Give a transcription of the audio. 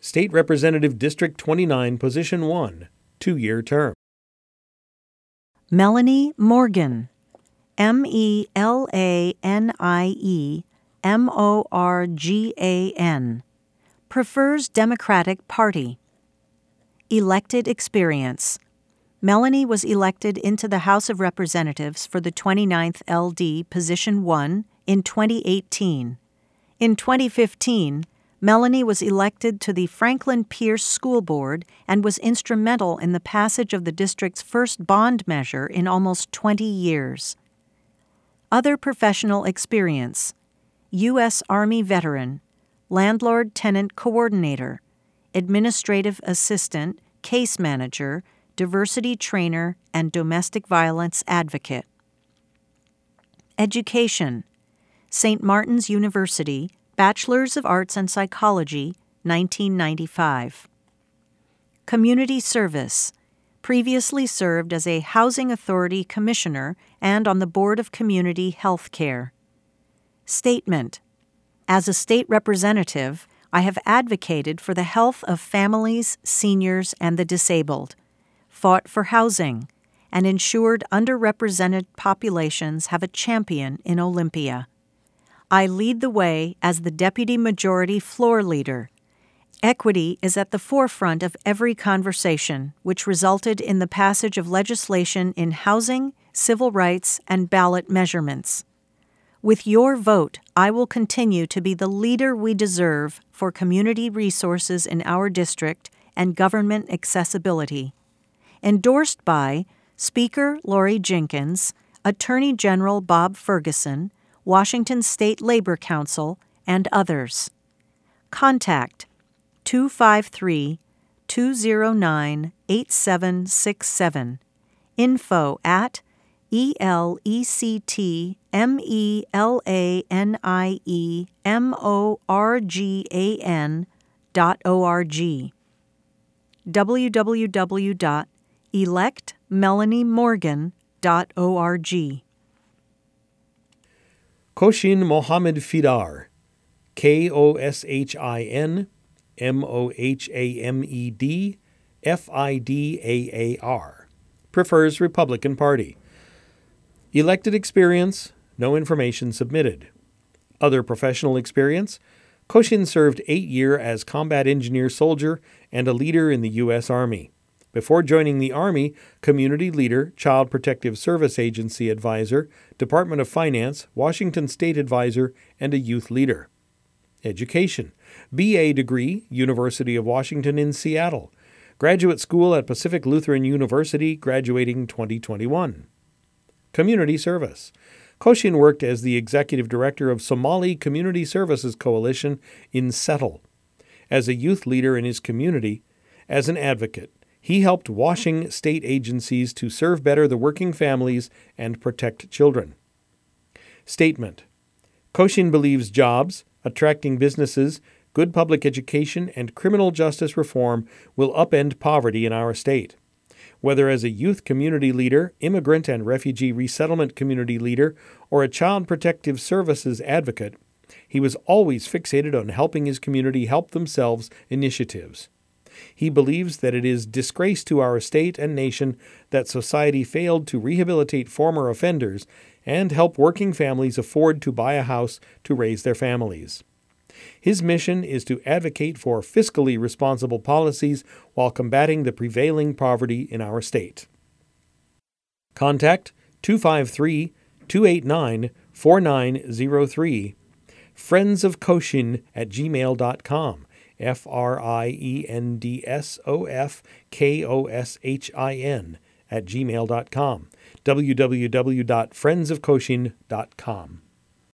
State Representative District 29, Position 1, 2-year term. Melanie Morgan, MELANIE prefers Democratic Party. Elected experience. Melanie was elected into the House of Representatives for the 29th LD Position 1 in 2018. In 2015, Melanie was elected to the Franklin Pierce School Board and was instrumental in the passage of the district's first bond measure in almost 20 years. Other professional experience: U.S. Army veteran, landlord-tenant coordinator, administrative assistant, case manager, diversity trainer, and domestic violence advocate. Education: St. Martin's University, Bachelor's of Arts and Psychology, 1995. Community service: previously served as a Housing Authority Commissioner and on the Board of Community Health Care. Statement: as a state representative, I have advocated for the health of families, seniors, and the disabled, fought for housing, and ensured underrepresented populations have a champion in Olympia. I lead the way as the Deputy Majority Floor Leader. Equity is at the forefront of every conversation, which resulted in the passage of legislation in housing, civil rights, and ballot measurements. With your vote, I will continue to be the leader we deserve for community resources in our district and government accessibility. Endorsed by Speaker Lori Jenkins, Attorney General Bob Ferguson, Washington State Labor Council, and others. Contact 253-209-8767. info@electmelaniemorgan.org. www.electmelaniemorgan.org. Koshin Mohammed Fidar, Koshin Mohamed Fidaar, prefers Republican Party. Elected experience, no information submitted. Other professional experience, Koshin served 8 years as combat engineer soldier and a leader in the U.S. Army. Before joining the Army, community leader, Child Protective Service Agency advisor, Department of Finance, Washington State advisor, and a youth leader. Education: BA degree, University of Washington in Seattle. Graduate school at Pacific Lutheran University, graduating 2021. Community service: Koshin worked as the executive director of Somali Community Services Coalition in Settle. As a youth leader in his community, as an advocate, he helped washing state agencies to serve better the working families and protect children. Statement: Koshin believes jobs, attracting businesses, good public education, and criminal justice reform will upend poverty in our state. Whether as a youth community leader, immigrant and refugee resettlement community leader, or a child protective services advocate, he was always fixated on helping his community help themselves initiatives. He believes that it is disgrace to our state and nation that society failed to rehabilitate former offenders and help working families afford to buy a house to raise their families. His mission is to advocate for fiscally responsible policies while combating the prevailing poverty in our state. Contact 253-289-4903, friendsofkoshin@gmail.com, friendsofkoshin@gmail.com, www.friendsofkoshin.com.